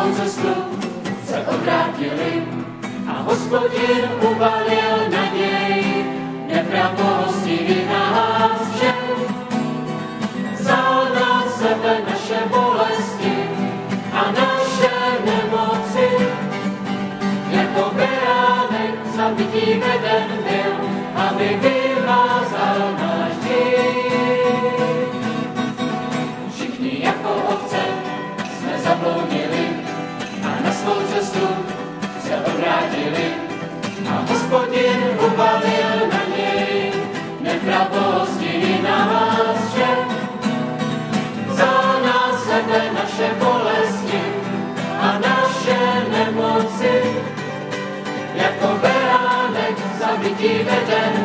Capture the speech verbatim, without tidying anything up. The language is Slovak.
svou cestu se odvrátili a Hospodin uvalil na něj nepravosti nás všech. Vzal na sebe naše bolesti a naše nemoci, jako beránek zabití veden byl, aby vymazal náš hřích. Všichni jako ovce jsme zabloudili a na svou cestu se odvrátili a Hospodin uvalil na něj nepravosti nás všech. Vzal na sebe naše bolesti a naše nemoci, jako beránek zabití veden